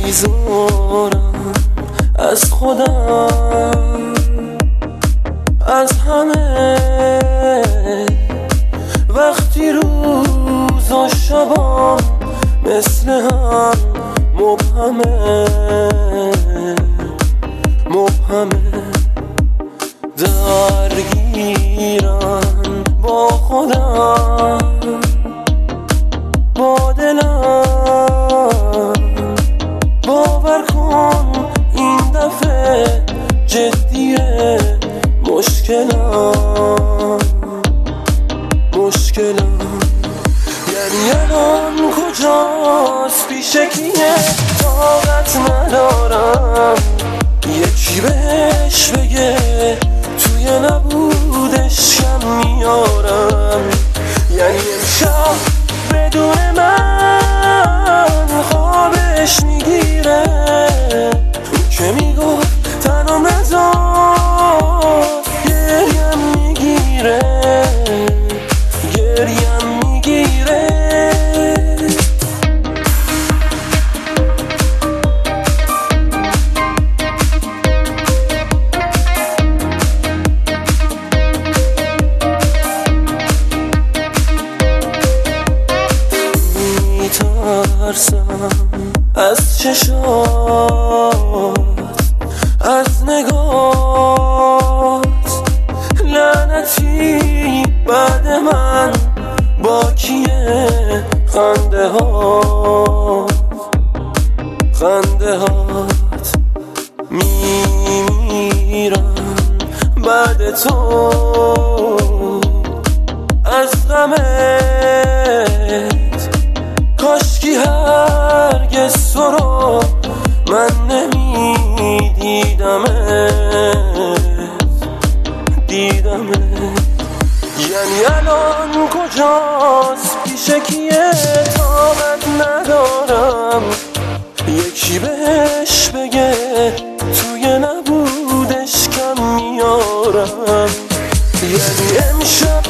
بیزارم از خودم، از همه. وقتی روز و شبام مثل هم مبهمه درگیرم با خودم، با دلم. باور کن این دفعه جدیه مشکلم. یعنی الان کجاست؟ پیش کیه؟ طاقت ندارم یکی بهش بگه توی نبودش کم میارم. یعنی امشب بدون من خوابش میگیره، که میگفت تنها نزار گریم میگیره. میترسم از چشات، از نگات. لعنتی بعد من با کیه؟ خنده هات میمیرم بعد تو از غمت. کاشکی هرگز تو رو من دیدمت. یعنی الان کجاست؟ پیش کیه؟ طاقت ندارم یکی بهش بگه توی نبودش کم میارم. یعنی امشب